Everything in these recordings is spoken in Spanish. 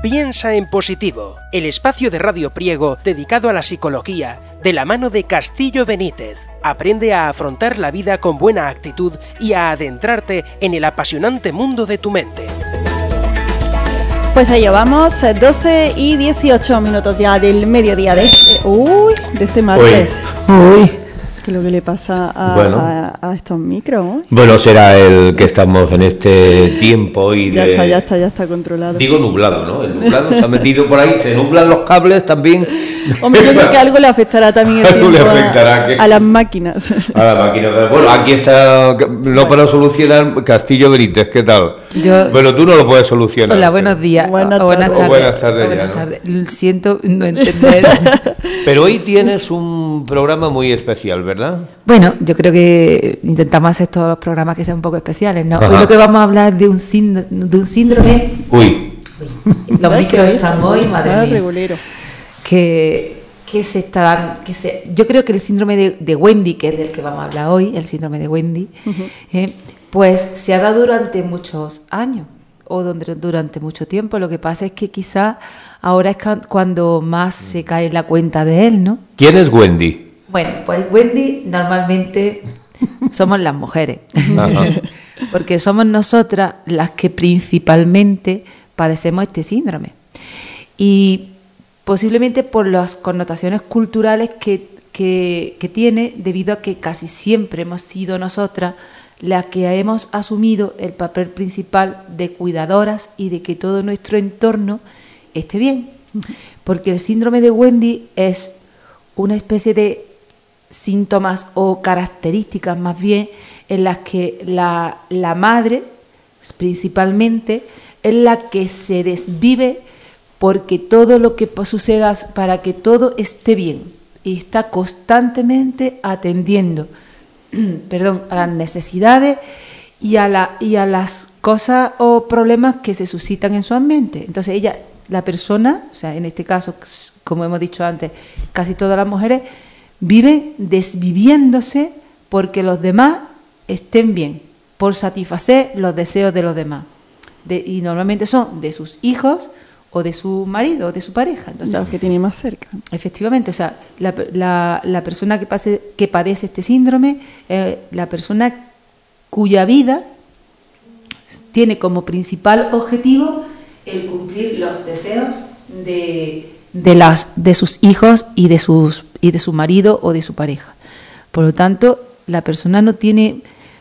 Piensa en positivo, el espacio de Radio Priego dedicado a la psicología, de la mano de Castillo Benítez. Aprende a afrontar la vida con buena actitud y a adentrarte en el apasionante mundo de tu mente. Pues allá vamos, 12 y 18 minutos ya del mediodía de este martes. Uy. ¿Qué es lo que le pasa a estos micros? Bueno, será el que estamos en este tiempo y ya está controlado. Digo nublado, ¿no? El nublado se ha metido por ahí, se nublan los cables también. Hombre, yo creo que algo le afectará también el tiempo a las máquinas. A las máquinas. Pero bueno, aquí está, no para solucionar, Castillo Benítez, ¿qué tal? Bueno, tú no lo puedes solucionar. Hola, buenos días. Buenas tardes. Buenas tardes. Siento no entender. Pero hoy tienes un programa muy especial, ¿verdad? Bueno, yo creo que intentamos hacer todos los programas que sean un poco especiales, ¿no? Ajá. Hoy lo que vamos a hablar de un síndrome. Uy. Los micros están hoy, madre mía. Regulero. Que se está dando, yo creo que el síndrome de Wendy, que es del que vamos a hablar hoy, el síndrome de Wendy, pues se ha dado durante muchos años o durante mucho tiempo. Lo que pasa es que quizá ahora es cuando más se cae la cuenta de él, ¿no? ¿Quién es Wendy? Bueno, pues Wendy normalmente somos las mujeres, porque somos nosotras las que principalmente padecemos este síndrome. Y posiblemente por las connotaciones culturales que tiene, debido a que casi siempre hemos sido nosotras las que hemos asumido el papel principal de cuidadoras y de que todo nuestro entorno esté bien. Porque el síndrome de Wendy es una especie de síntomas o características más bien en las que la madre principalmente es la que se desvive porque todo lo que suceda para que todo esté bien y está constantemente atendiendo a las necesidades y a las cosas o problemas que se suscitan en su ambiente. Entonces ella, la persona, o sea, en este caso, como hemos dicho antes, casi todas las mujeres viven desviviéndose porque los demás estén bien, por satisfacer los deseos de los demás. Y normalmente son de sus hijos o de su marido o de su pareja. Entonces, los que tiene más cerca. Efectivamente, o sea, la persona que padece este síndrome es la persona cuya vida tiene como principal objetivo el cumplir los deseos de sus hijos y de su marido o de su pareja. Por lo tanto, la persona no tiene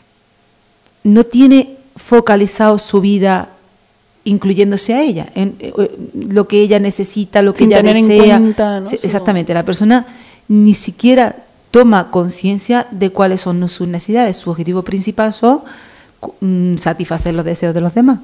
focalizado su vida incluyéndose a ella, en lo que ella necesita, lo que ella desea. Cuenta, ¿no? Exactamente, la persona ni siquiera toma conciencia de cuáles son sus necesidades. Su objetivo principal son satisfacer los deseos de los demás.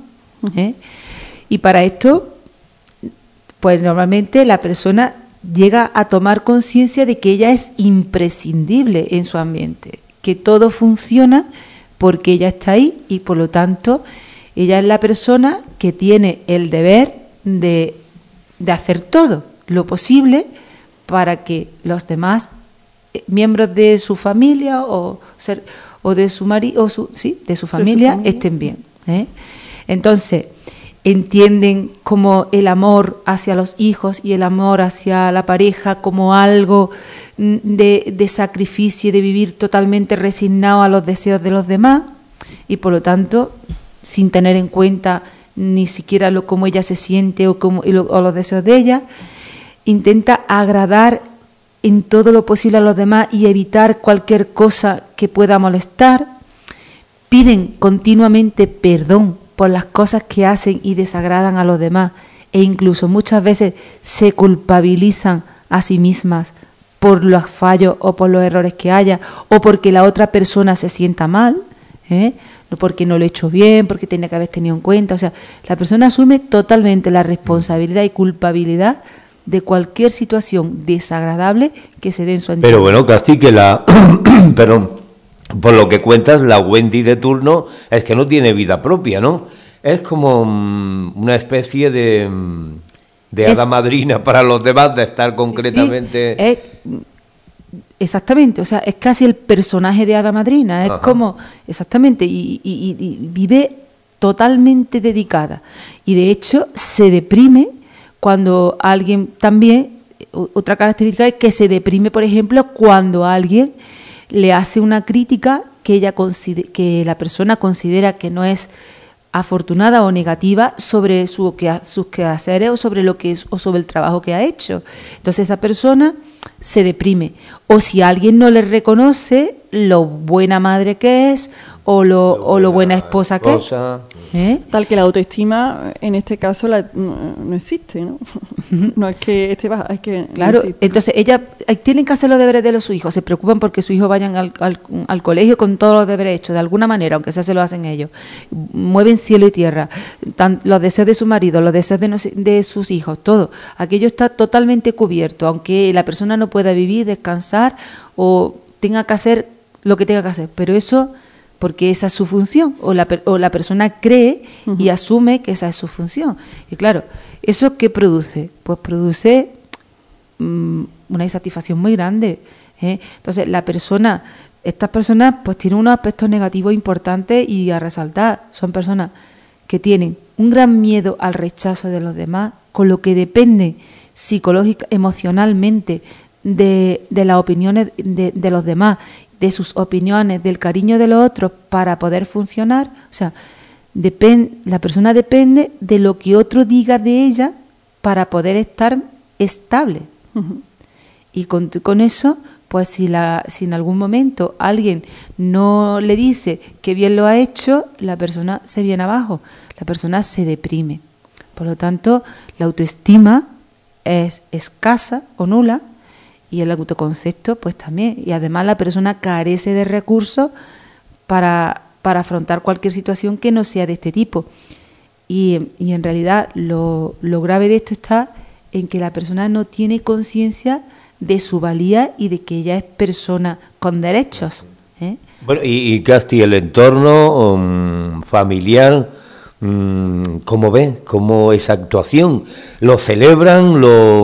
Y para esto, pues normalmente la persona llega a tomar conciencia de que ella es imprescindible en su ambiente, que todo funciona porque ella está ahí y por lo tanto ella es la persona que tiene el deber de hacer todo lo posible para que los demás miembros de su familia o de su marido de su familia estén bien. Entonces entienden como el amor hacia los hijos y el amor hacia la pareja como algo de sacrificio y de vivir totalmente resignado a los deseos de los demás y por lo tanto sin tener en cuenta ni siquiera cómo ella se siente o los deseos de ella, intenta agradar en todo lo posible a los demás y evitar cualquier cosa que pueda molestar, piden continuamente perdón por las cosas que hacen y desagradan a los demás e incluso muchas veces se culpabilizan a sí mismas por los fallos o por los errores que haya o porque la otra persona se sienta mal, porque no lo he hecho bien, porque tenía que haber tenido en cuenta. O sea, la persona asume totalmente la responsabilidad y culpabilidad de cualquier situación desagradable que se dé en su entorno. Pero bueno, Casti, que perdón, por lo que cuentas, la Wendy de turno es que no tiene vida propia, ¿no? Es como una especie de hada madrina para los demás, de estar concretamente... Sí, exactamente, o sea, es casi el personaje de hada madrina, es como, exactamente, y vive totalmente dedicada. Y de hecho se deprime cuando alguien también, otra característica es que se deprime, por ejemplo, cuando alguien le hace una crítica que la persona considera que no es afortunada o negativa sobre sus quehaceres o sobre el trabajo que ha hecho. Entonces esa persona se deprime. O si alguien no le reconoce lo buena madre que es o lo buena esposa que es. Tal que la autoestima en este caso no existe, ¿no? No es que esté baja, es que claro, no entonces ella tienen que hacer los deberes de sus hijos, se preocupan porque sus hijos vayan al colegio con todos los deberes hechos, de alguna manera, aunque sea se lo hacen ellos. Mueven cielo y tierra, los deseos de su marido, los deseos de sus hijos, todo. Aquello está totalmente cubierto, aunque la persona no pueda vivir, descansar o tenga que hacer lo que tenga que hacer, pero eso porque esa es su función, o la persona cree y asume que esa es su función. Y claro, ¿eso qué produce? Pues produce una insatisfacción muy grande. Entonces, estas personas pues tienen unos aspectos negativos importantes y a resaltar. Son personas que tienen un gran miedo al rechazo de los demás, con lo que depende psicológica, emocionalmente de las opiniones de los demás, de sus opiniones, del cariño de los otros para poder funcionar. O sea, la persona depende de lo que otro diga de ella para poder estar estable. Y con eso, pues si en algún momento alguien no le dice que bien lo ha hecho, la persona se viene abajo, la persona se deprime. Por lo tanto, la autoestima es escasa o nula, y el autoconcepto pues también, y además la persona carece de recursos para afrontar cualquier situación que no sea de este tipo, y en realidad lo grave de esto está en que la persona no tiene conciencia de su valía y de que ella es persona con derechos. Bueno, y Casti, el entorno familiar, ¿cómo ven? ¿Cómo esa actuación? ¿Lo celebran?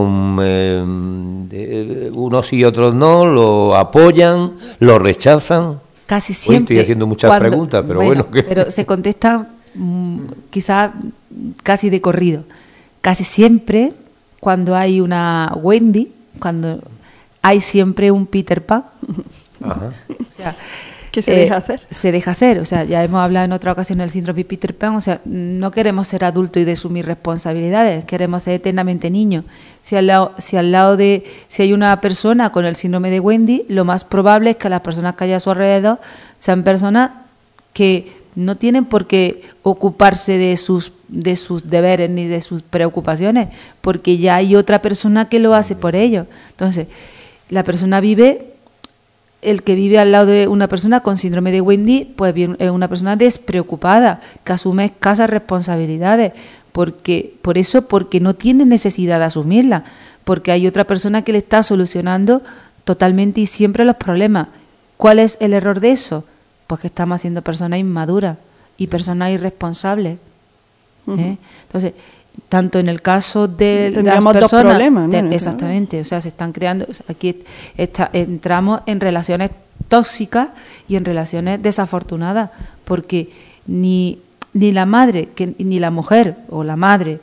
Unos y otros no? ¿Lo apoyan? ¿Lo rechazan? Casi siempre. Estoy haciendo muchas preguntas, pero bueno. Pero se contesta quizás casi de corrido. Casi siempre, cuando hay una Wendy, cuando hay siempre un Peter Pan. Ajá. O sea, ¿qué se deja hacer? Se deja hacer, o sea, ya hemos hablado en otra ocasión del síndrome de Peter Pan, o sea, no queremos ser adultos y de asumir responsabilidades, queremos ser eternamente niños. Si hay una persona con el síndrome de Wendy, lo más probable es que las personas que hay a su alrededor sean personas que no tienen por qué ocuparse de sus deberes ni de sus preocupaciones, porque ya hay otra persona que lo hace por ellos. Entonces, el que vive al lado de una persona con síndrome de Wendy, pues bien, es una persona despreocupada, que asume escasas responsabilidades, porque no tiene necesidad de asumirlas, porque hay otra persona que le está solucionando totalmente y siempre los problemas. ¿Cuál es el error de eso? Pues que estamos haciendo personas inmaduras y personas irresponsables. Entonces, tanto en el caso de las personas, dos problemas, ¿no? Exactamente, o sea, se están creando, aquí entramos en relaciones tóxicas y en relaciones desafortunadas, porque ni la madre ni la mujer o la madre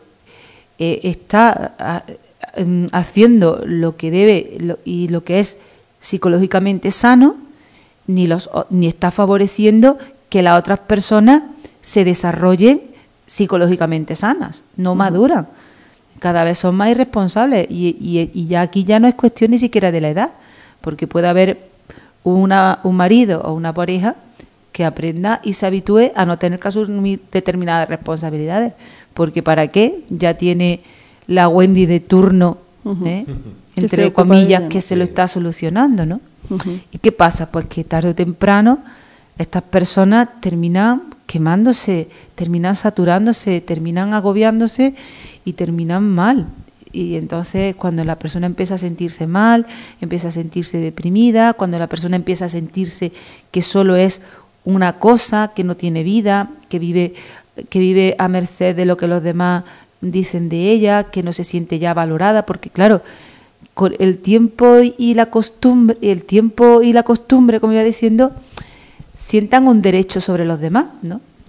está haciendo lo que debe y lo que es psicológicamente sano, ni está favoreciendo que las otras personas se desarrollen psicológicamente sanas, no maduran, cada vez son más irresponsables y ya aquí ya no es cuestión ni siquiera de la edad, porque puede haber un marido o una pareja que aprenda y se habitúe a no tener que asumir determinadas responsabilidades, porque ¿para qué? Ya tiene la Wendy de turno, entre comillas, que se lo está solucionando, ¿no? ¿Y qué pasa? Pues que tarde o temprano estas personas terminan quemándose, terminan saturándose, terminan agobiándose y terminan mal. Y entonces cuando la persona empieza a sentirse mal, empieza a sentirse deprimida, cuando la persona empieza a sentirse que solo es una cosa, que no tiene vida, que vive a merced de lo que los demás dicen de ella, que no se siente ya valorada, porque claro, con el tiempo y la costumbre, como iba diciendo, sientan un derecho sobre los demás, ¿no?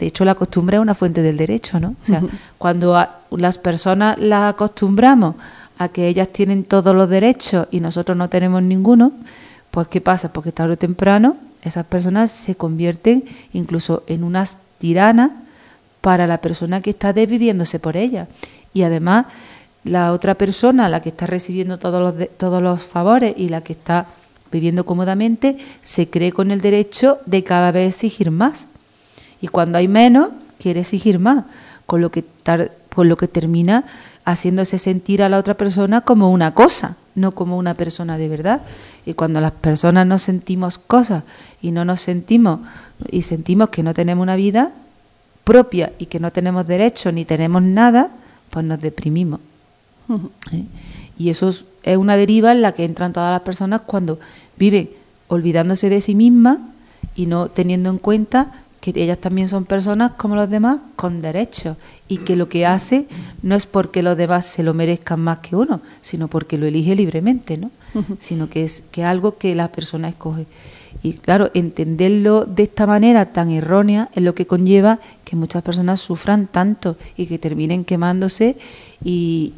De hecho, la costumbre es una fuente del derecho, ¿no? O sea, cuando las personas las acostumbramos a que ellas tienen todos los derechos y nosotros no tenemos ninguno, pues ¿qué pasa? Porque tarde o temprano esas personas se convierten incluso en unas tiranas para la persona que está desviviéndose por ella. Y además, la otra persona, la que está recibiendo todos los favores y la que está viviendo cómodamente, se cree con el derecho de cada vez exigir más. Y cuando hay menos, quiere exigir más, con lo que termina haciéndose sentir a la otra persona como una cosa, no como una persona de verdad. Y cuando las personas no sentimos cosas y no nos sentimos y sentimos que no tenemos una vida propia y que no tenemos derechos ni tenemos nada, pues nos deprimimos. Y eso es una deriva en la que entran todas las personas cuando viven olvidándose de sí mismas y no teniendo en cuenta que ellas también son personas como los demás con derechos y que lo que hace no es porque los demás se lo merezcan más que uno, sino porque lo elige libremente, ¿no? Sino que es algo que la persona escoge. Y claro, entenderlo de esta manera tan errónea es lo que conlleva que muchas personas sufran tanto y que terminen quemándose y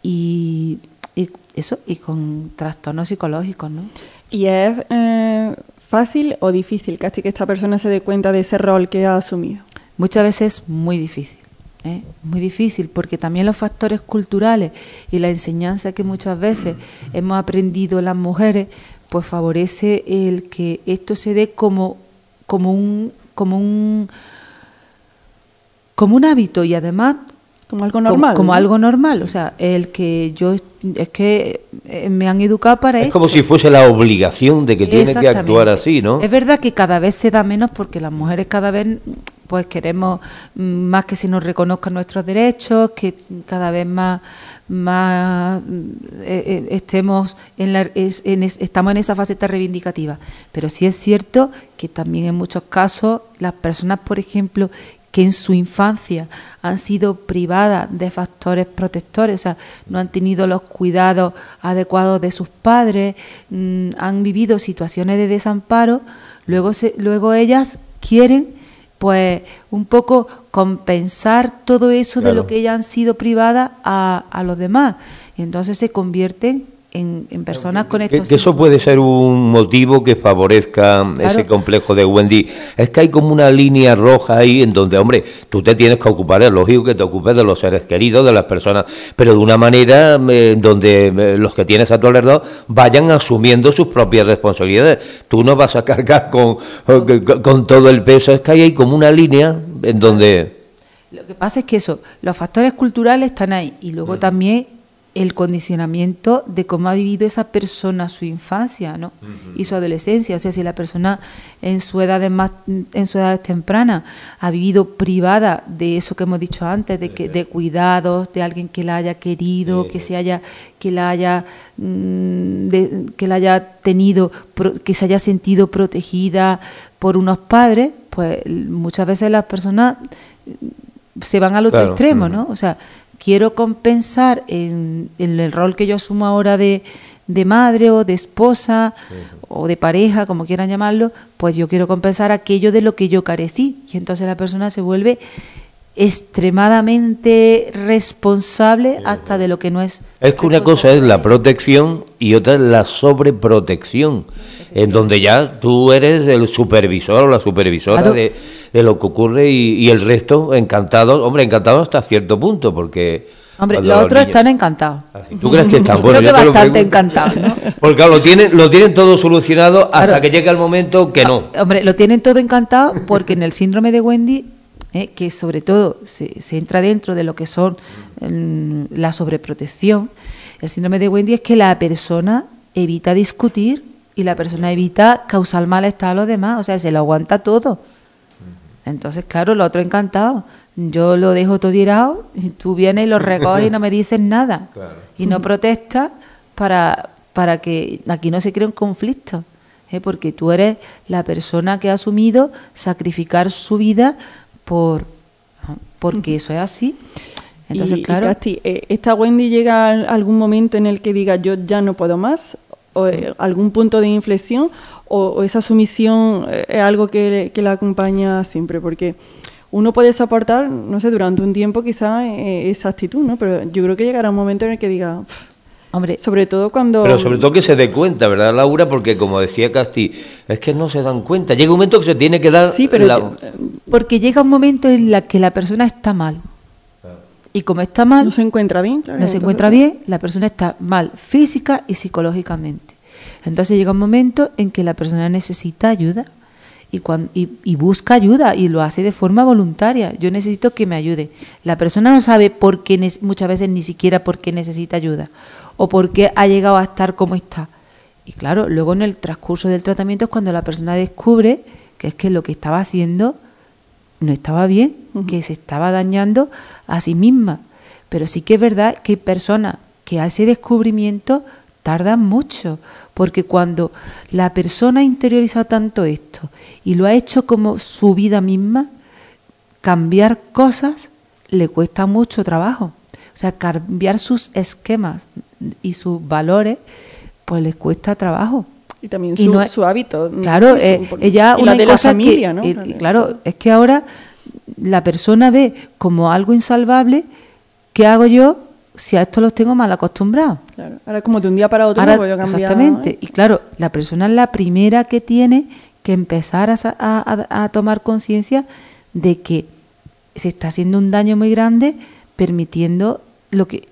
con trastornos psicológicos, ¿no? Y es ¿fácil o difícil casi que esta persona se dé cuenta de ese rol que ha asumido? Muchas veces es muy difícil, muy difícil, porque también los factores culturales y la enseñanza que muchas veces hemos aprendido las mujeres, pues favorece el que esto se dé como un hábito y además como algo normal. Como ¿no? algo normal, o sea, el que me han educado para esto. Es como si fuese la obligación de que tiene que actuar así, ¿no? Es verdad que cada vez se da menos porque las mujeres cada vez pues queremos más que se nos reconozcan nuestros derechos, que cada vez más estemos estamos en esa faceta reivindicativa. Pero sí es cierto que también en muchos casos las personas, por ejemplo, que en su infancia han sido privadas de factores protectores, o sea, no han tenido los cuidados adecuados de sus padres, han vivido situaciones de desamparo, luego ellas quieren, pues, un poco compensar todo eso de lo que ellas han sido privadas a los demás, y entonces se convierten en personas con estos... Que eso puede ser un motivo que favorezca ese complejo de Wendy. Es que hay como una línea roja ahí en donde, hombre, tú te tienes que ocupar, es lógico que te ocupes de los seres queridos, de las personas, pero de una manera donde los que tienes a tu alrededor vayan asumiendo sus propias responsabilidades. Tú no vas a cargar con todo el peso. Es que hay como una línea en donde... Lo que pasa es que los factores culturales están ahí y luego también el condicionamiento de cómo ha vivido esa persona su infancia, ¿no? Y su adolescencia. O sea, si la persona en su edad temprana ha vivido privada de eso que hemos dicho antes, de cuidados, de alguien que la haya querido, que la haya tenido, que se haya sentido protegida por unos padres, pues muchas veces las personas se van al otro extremo, ¿no? O sea, quiero compensar en el rol que yo asumo ahora de madre o de esposa o de pareja, como quieran llamarlo, pues yo quiero compensar aquello de lo que yo carecí. Y entonces la persona se vuelve extremadamente responsable hasta de lo que no es. Es que una cosa es la protección y otra es la sobreprotección, en donde ya tú eres el supervisor o la supervisora de lo que ocurre y el resto encantado hasta cierto punto, porque... Hombre, los otros están encantados. ¿Tú crees que están? Bueno, creo que bastante encantados, ¿no? Porque claro, lo tienen todo solucionado hasta que llega el momento que no. Hombre, lo tienen todo encantado porque en el síndrome de Wendy, que sobre todo se entra dentro de lo que son la sobreprotección, el síndrome de Wendy es que la persona evita discutir y la persona evita causar malestar a los demás, o sea, se lo aguanta todo. Entonces, claro, los otros encantados. Yo lo dejo todo tirado y tú vienes y lo recoges y no me dices nada. Claro. Y no protestas para que aquí no se cree un conflicto, porque tú eres la persona que ha asumido sacrificar su vida porque eso es así. Entonces, claro. Y Casti, ¿esta Wendy llega a algún momento en el que diga yo ya no puedo más? ¿O algún punto de inflexión? ¿O esa sumisión es algo que la acompaña siempre? Porque uno puede soportar, no sé, durante un tiempo quizás esa actitud, ¿no? Pero yo creo que llegará un momento en el que diga, Hombre, sobre todo cuando... Pero sobre todo que se dé cuenta, ¿verdad, Laura? Porque como decía Casti, es que no se dan cuenta. Llega un momento que se tiene que dar... Sí, pero... porque llega un momento en el que la persona está mal. Y como está mal... No se encuentra bien, claro. No se encuentra bien, la persona está mal física y psicológicamente. Entonces llega un momento en que la persona necesita ayuda y busca ayuda y lo hace de forma voluntaria. Yo necesito que me ayude. La persona no sabe por qué, muchas veces ni siquiera por qué necesita ayuda o por qué ha llegado a estar como está. Y claro, luego en el transcurso del tratamiento es cuando la persona descubre que es que lo que estaba haciendo no estaba bien, que se estaba dañando a sí misma. Pero sí que es verdad que hay personas que a ese descubrimiento tardan mucho, porque cuando la persona ha interiorizado tanto esto y lo ha hecho como su vida misma, cambiar cosas le cuesta mucho trabajo. O sea, cambiar sus esquemas y sus valores, pues les cuesta trabajo. Y también Y no es- su hábito. Claro, ella y una la de la cosa familia, que, ¿no? claro, es que ahora la persona ve como algo insalvable. ¿Qué hago yo si a esto los tengo mal acostumbrados? Claro. Ahora como de un día para otro Ahora, me voy a cambiar. exactamente. Y claro, la persona es la primera que tiene que empezar a tomar conciencia de que se está haciendo un daño muy grande permitiendo lo que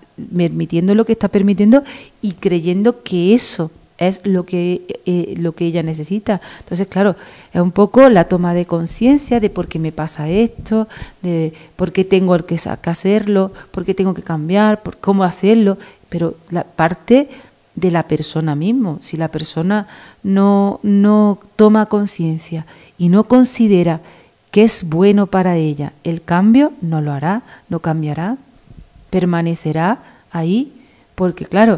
está permitiendo y creyendo que eso es lo que ella necesita. Entonces, claro, es un poco la toma de conciencia de por qué me pasa esto, de por qué tengo que hacerlo, por qué tengo que cambiar, por cómo hacerlo, pero la parte de la persona mismo. Si la persona no toma conciencia y no considera que es bueno para ella, el cambio no lo hará, no cambiará, permanecerá ahí, porque claro,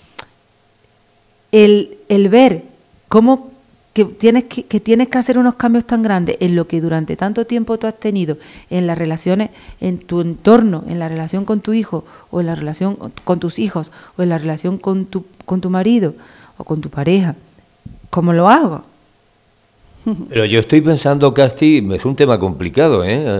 el ver cómo que tienes que hacer unos cambios tan grandes en lo que durante tanto tiempo tú has tenido en las relaciones, en tu entorno, en la relación con tu hijo, o en la relación con tus hijos, o en la relación con tu marido, o con tu pareja, ¿cómo lo hago? Pero yo estoy pensando, Casti, es un tema complicado,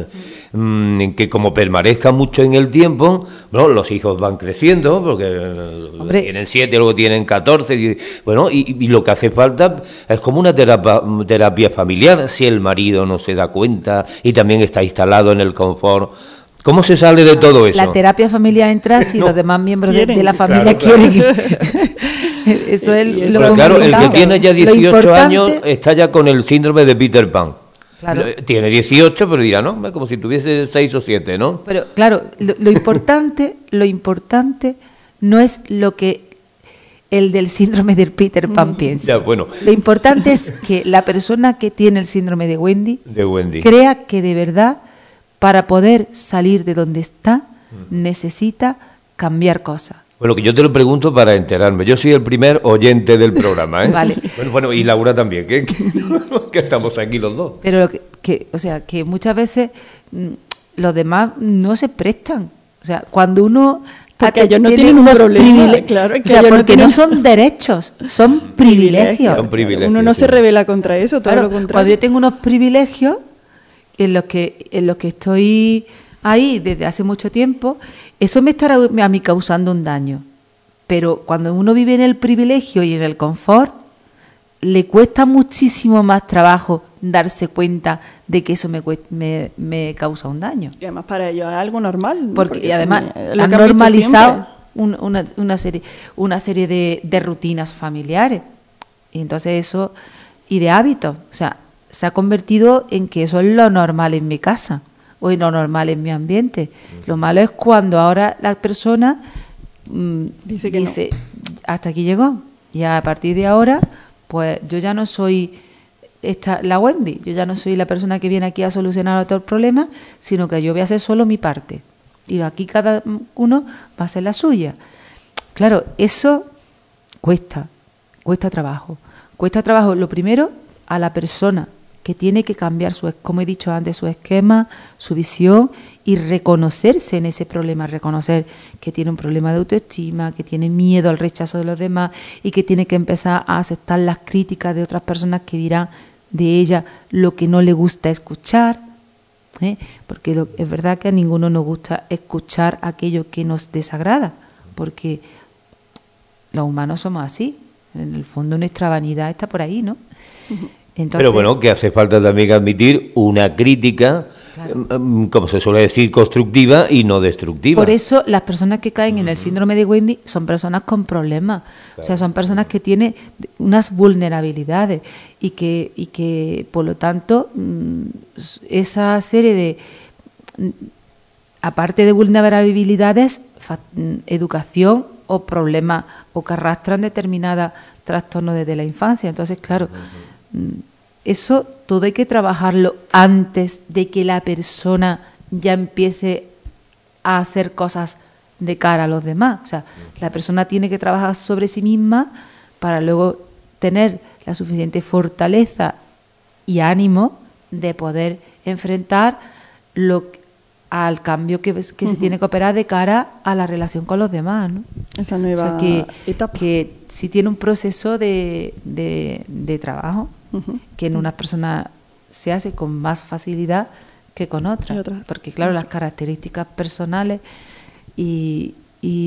en que como permanezca mucho en el tiempo, bueno, los hijos van creciendo, porque Hombre. tienen 7, luego tienen 14, y lo que hace falta es como una terapia familiar, si el marido no se da cuenta y también está instalado en el confort. ¿Cómo se sale de todo eso? La terapia familiar entra si No. los demás miembros de Quieren. la familia Claro, quieren. Eso es Y lo Pero claro, el que complicado. tiene ya Lo 18 importante- años está ya con el síndrome de Peter Pan. Claro. Tiene 18, pero dirá, ¿no? Como si tuviese 6 o 7, ¿no? Pero claro, lo importante no es lo que el del síndrome de Peter Pan piensa. Ya, bueno, Lo importante es que la persona que tiene el síndrome de Wendy de Wendy. crea que de verdad, para poder salir de donde está, necesita cambiar cosas. Bueno, que yo te lo pregunto para enterarme. Yo soy el primer oyente del programa, ¿eh? Vale. Bueno, y Laura también, que estamos aquí los dos. Pero que muchas veces los demás no se prestan. O sea, cuando uno Porque ellos no tiene tienen un unos problema, claro, es que o sea, ellos no porque tienen- no son derechos, son privilegios. Son privilegios, Uno no sí. se revela contra eso, todo Claro, lo cuando contrario. yo tengo unos privilegios en los que estoy ahí desde hace mucho tiempo, eso me estará a mí causando un daño. Pero cuando uno vive en el privilegio y en el confort, le cuesta muchísimo más trabajo darse cuenta de que eso me causa un daño. Y además para ellos es algo normal. ¿no? Porque y además lo han que visto normalizado siempre. una serie de rutinas familiares. Y entonces eso, y de hábitos. O sea, se ha convertido en que eso es lo normal en mi casa o en lo normal en mi ambiente. Lo malo es cuando ahora la persona Dice que no. hasta aquí llegó. Y a partir de ahora, pues yo ya no soy la Wendy, yo ya no soy la persona que viene aquí a solucionar todos los problemas, sino que yo voy a hacer solo mi parte. Y aquí cada uno va a hacer la suya. Claro, eso cuesta trabajo. Cuesta trabajo, lo primero, a la persona que tiene que cambiar, como he dicho antes, su esquema, su visión y reconocerse en ese problema, reconocer que tiene un problema de autoestima, que tiene miedo al rechazo de los demás y que tiene que empezar a aceptar las críticas de otras personas que dirán de ella lo que no le gusta escuchar. Porque es verdad que a ninguno nos gusta escuchar aquello que nos desagrada, porque los humanos somos así. En el fondo nuestra vanidad está por ahí, ¿no? Entonces, pero bueno, que hace falta también admitir una crítica, claro, como se suele decir, constructiva y no destructiva. Por eso las personas que caen en el síndrome de Wendy son personas con problemas, claro. O sea, son personas que tienen unas vulnerabilidades y que por lo tanto esa serie de, aparte de vulnerabilidades, educación o problemas o que arrastran determinados trastornos desde la infancia. Entonces, claro, eso todo hay que trabajarlo antes de que la persona ya empiece a hacer cosas de cara a los demás. O sea, la persona tiene que trabajar sobre sí misma para luego tener la suficiente fortaleza y ánimo de poder enfrentar al cambio que se tiene que operar de cara a la relación con los demás, ¿no? Esa nueva etapa. Que sí tiene un proceso de trabajo, que en unas personas se hace con más facilidad que con otras, porque claro, las características personales y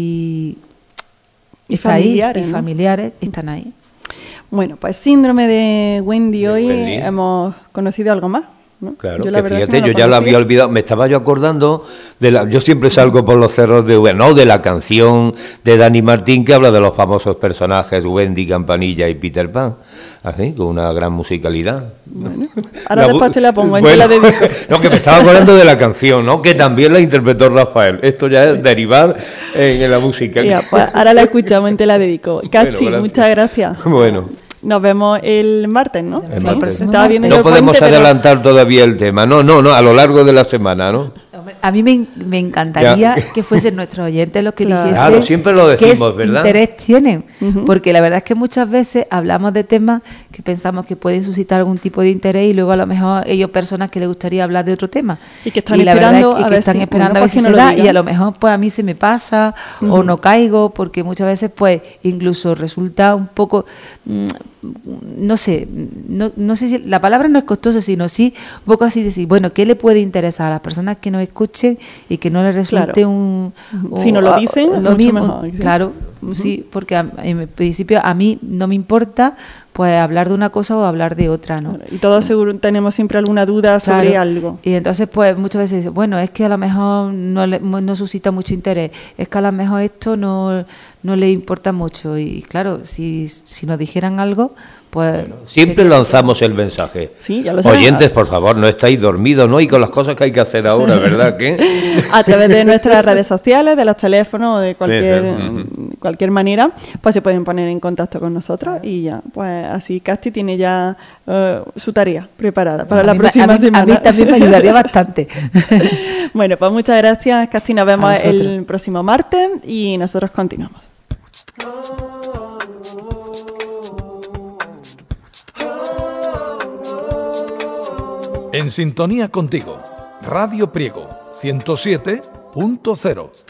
familiares están ahí. Bueno, pues síndrome de Wendy hoy hemos conocido algo más, ¿no? Claro, yo fíjate, yo ya lo había olvidado, me estaba yo acordando yo siempre salgo por los cerros de la canción de Dani Martín que habla de los famosos personajes Wendy, Campanilla y Peter Pan, así, con una gran musicalidad. Bueno, ahora después te la pongo, te la dedico. No, que me estaba acordando de la canción, ¿no? Que también la interpretó Rafael. Esto ya es derivar en la música. Ya, pues ahora la escuchamos y te la dedico. Casti, bueno, muchas gracias. Bueno. Nos vemos el martes, ¿no? El martes. Estaba viendo no podemos adelantar todavía el tema. No, a lo largo de la semana, ¿no? A mí me encantaría que fuesen nuestros oyentes los que dijesen claro, siempre lo decimos, qué ¿verdad? interés tienen, porque la verdad es que muchas veces hablamos de temas que pensamos que pueden suscitar algún tipo de interés y luego a lo mejor ellos personas que les gustaría hablar de otro tema y que están esperando a ver si se da y a lo mejor pues a mí se me pasa o no caigo, porque muchas veces pues incluso resulta un poco no sé si la palabra no es costoso, sino sí un poco así decir, bueno, ¿qué le puede interesar a las personas que nos escuchen y que no les resulte si no lo dicen, lo mismo, mejor, ¿sí? Claro, sí, porque en principio a mí no me importa pues hablar de una cosa o hablar de otra, ¿no? Y todos seguro tenemos siempre alguna duda sobre algo. Y entonces pues muchas veces dicen, bueno, es que a lo mejor no suscita mucho interés, es que a lo mejor esto no le importa mucho y claro, si nos dijeran algo, pues siempre lanzamos el mensaje. Sí, ya lo oyentes, por favor, no estáis dormidos, ¿no? Y con las cosas que hay que hacer ahora, ¿verdad? ¿Qué? A través de nuestras redes sociales, de los teléfonos o de cualquier manera, pues se pueden poner en contacto con nosotros y ya, pues así Casti tiene ya su tarea preparada para la próxima semana. A mí también me ayudaría bastante. Bueno, pues muchas gracias, Casti, nos vemos el próximo martes y nosotros continuamos. En sintonía contigo, Radio Priego 107.0.